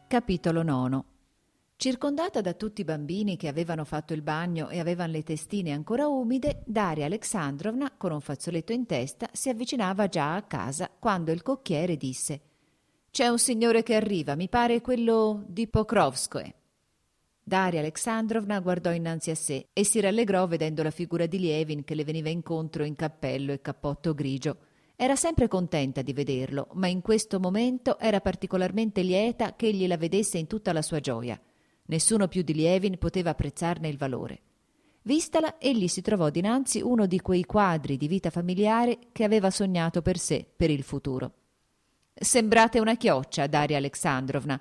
Capitolo 9. Circondata da tutti i bambini che avevano fatto il bagno e avevano le testine ancora umide, Daria Alexandrovna, con un fazzoletto in testa, si avvicinava già a casa quando il cocchiere disse: «C'è un signore che arriva, mi pare quello di Pokrovskoe». Daria Alexandrovna guardò innanzi a sé e si rallegrò vedendo la figura di Lievin che le veniva incontro in cappello e cappotto grigio. Era sempre contenta di vederlo, ma in questo momento era particolarmente lieta che egli la vedesse in tutta la sua gioia. Nessuno più di Lievin poteva apprezzarne il valore. Vistala, egli si trovò dinanzi uno di quei quadri di vita familiare che aveva sognato per sé, per il futuro. «Sembrate una chioccia, Daria Alexandrovna».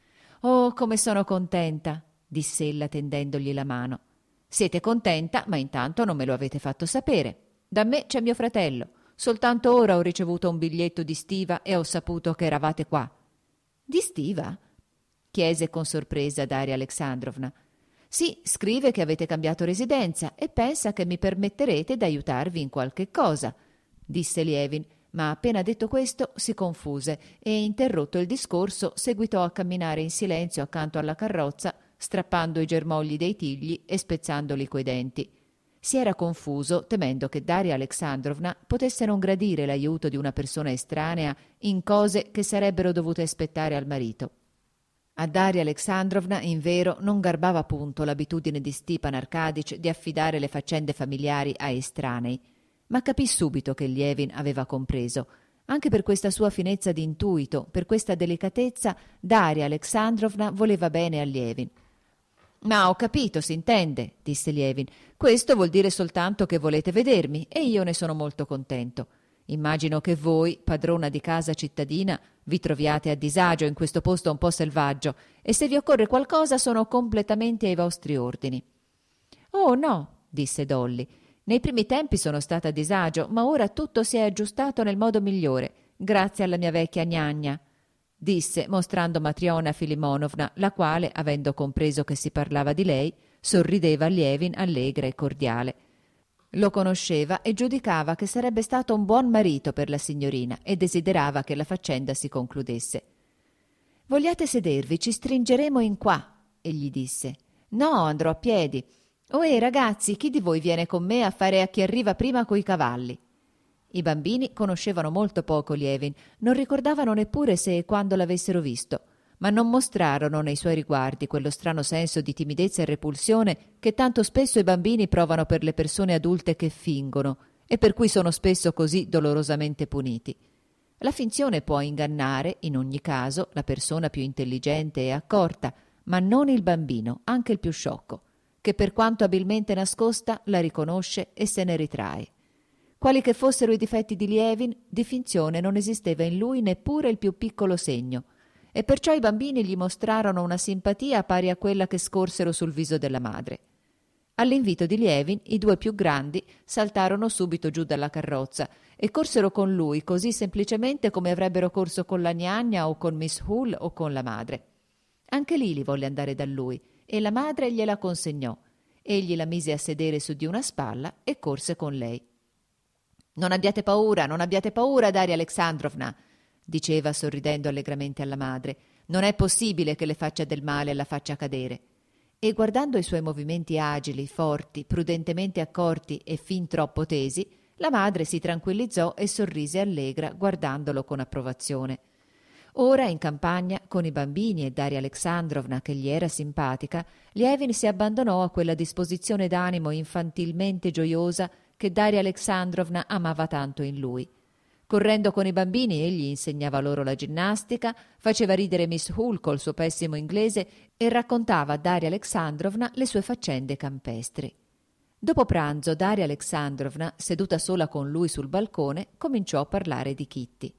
«Oh, come sono contenta», diss'ella tendendogli la mano. «Siete contenta, ma intanto non me lo avete fatto sapere. Da me c'è mio fratello. Soltanto ora ho ricevuto un biglietto di Stiva e ho saputo che eravate qua». «Di Stiva?» chiese con sorpresa Daria Alexandrovna. «Sì, scrive che avete cambiato residenza e pensa che mi permetterete d'aiutarvi in qualche cosa», disse Lievin, ma appena detto questo si confuse e, interrotto il discorso, seguitò a camminare in silenzio accanto alla carrozza, strappando i germogli dei tigli e spezzandoli coi denti. Si era confuso, temendo che Daria Alexandrovna potesse non gradire l'aiuto di una persona estranea in cose che sarebbero dovute aspettare al marito. A Daria Alexandrovna, invero, non garbava punto l'abitudine di Stepan Arkadych di affidare le faccende familiari a estranei, ma capì subito che Lievin aveva compreso. Anche per questa sua finezza di intuito, per questa delicatezza, Daria Alexandrovna voleva bene a Lievin. «Ma ho capito, si intende», disse Lievin. «Questo vuol dire soltanto che volete vedermi e io ne sono molto contento. Immagino che voi, padrona di casa cittadina, vi troviate a disagio in questo posto un po' selvaggio e se vi occorre qualcosa sono completamente ai vostri ordini». «Oh no», disse Dolly. «Nei primi tempi sono stata a disagio, ma ora tutto si è aggiustato nel modo migliore, grazie alla mia vecchia gnagna», disse mostrando Matriona Filimonovna, la quale, avendo compreso che si parlava di lei, sorrideva a Lievin allegra e cordiale. Lo conosceva e giudicava che sarebbe stato un buon marito per la signorina e desiderava che la faccenda si concludesse. «Vogliate sedervi, ci stringeremo in qua», egli disse. «No, andrò a piedi. Ohè, ragazzi, chi di voi viene con me a fare a chi arriva prima coi cavalli?» I bambini conoscevano molto poco Lievin, non ricordavano neppure se e quando l'avessero visto, ma non mostrarono nei suoi riguardi quello strano senso di timidezza e repulsione che tanto spesso i bambini provano per le persone adulte che fingono e per cui sono spesso così dolorosamente puniti. La finzione può ingannare, in ogni caso, la persona più intelligente e accorta, ma non il bambino, anche il più sciocco, che per quanto abilmente nascosta la riconosce e se ne ritrae. Quali che fossero i difetti di Lievin, di finzione non esisteva in lui neppure il più piccolo segno, e perciò i bambini gli mostrarono una simpatia pari a quella che scorsero sul viso della madre. All'invito di Lievin, i due più grandi saltarono subito giù dalla carrozza e corsero con lui così semplicemente come avrebbero corso con la gnagna o con Miss Hull o con la madre. Anche Lili volle andare da lui e la madre gliela consegnò. Egli la mise a sedere su di una spalla e corse con lei. Non abbiate paura, Daria Alexandrovna», diceva sorridendo allegramente alla madre. «Non è possibile che le faccia del male e la faccia cadere». E guardando i suoi movimenti agili, forti, prudentemente accorti e fin troppo tesi, la madre si tranquillizzò e sorrise allegra guardandolo con approvazione. Ora in campagna, con i bambini e Daria Alexandrovna che gli era simpatica, Lievin si abbandonò a quella disposizione d'animo infantilmente gioiosa che Daria Alexandrovna amava tanto in lui. Correndo con i bambini egli insegnava loro la ginnastica, faceva ridere Miss Hull col suo pessimo inglese e raccontava a Daria Alexandrovna le sue faccende campestri. Dopo pranzo Daria Alexandrovna, seduta sola con lui sul balcone, cominciò a parlare di Kitty.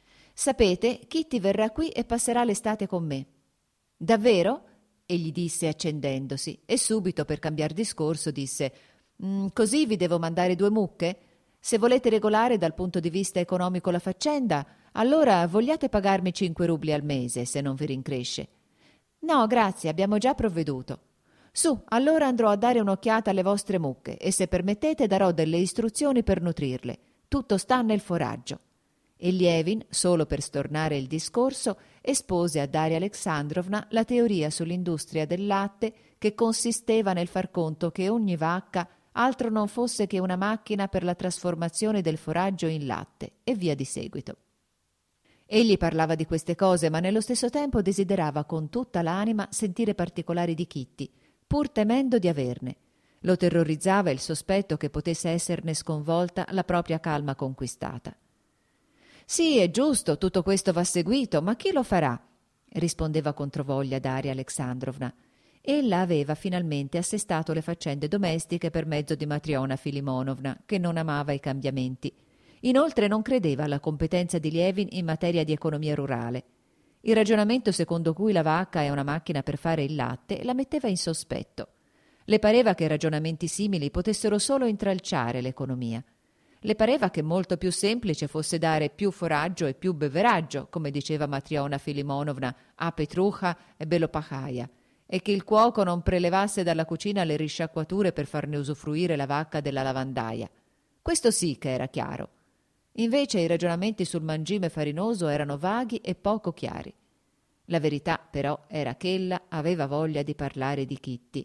«Sapete, Kitty verrà qui e passerà l'estate con me». «Davvero?» egli disse accendendosi e subito per cambiar discorso disse «Così vi devo mandare 2 mucche? Se volete regolare dal punto di vista economico la faccenda, allora vogliate pagarmi 5 rubli al mese, se non vi rincresce». «No, grazie, abbiamo già provveduto». «Su, allora andrò a dare un'occhiata alle vostre mucche e se permettete darò delle istruzioni per nutrirle. Tutto sta nel foraggio». E Lievin, solo per stornare il discorso, espose a Daria Alexandrovna la teoria sull'industria del latte, che consisteva nel far conto che ogni vacca altro non fosse che una macchina per la trasformazione del foraggio in latte, e via di seguito. Egli parlava di queste cose, ma nello stesso tempo desiderava con tutta l'anima sentire particolari di Kitty, pur temendo di averne. Lo terrorizzava il sospetto che potesse esserne sconvolta la propria calma conquistata. «Sì, è giusto, tutto questo va seguito, ma chi lo farà?» rispondeva controvoglia Daria Alexandrovna. Ella aveva finalmente assestato le faccende domestiche per mezzo di Matriona Filimonovna, che non amava i cambiamenti. Inoltre non credeva alla competenza di Lievin in materia di economia rurale. Il ragionamento secondo cui la vacca è una macchina per fare il latte la metteva in sospetto. Le pareva che ragionamenti simili potessero solo intralciare l'economia. Le pareva che molto più semplice fosse dare più foraggio e più beveraggio, come diceva Matriona Filimonovna a Petrucha e Belopachaia, e che il cuoco non prelevasse dalla cucina le risciacquature per farne usufruire la vacca della lavandaia. Questo sì che era chiaro. Invece i ragionamenti sul mangime farinoso erano vaghi e poco chiari. La verità, però, era che ella aveva voglia di parlare di Kitty.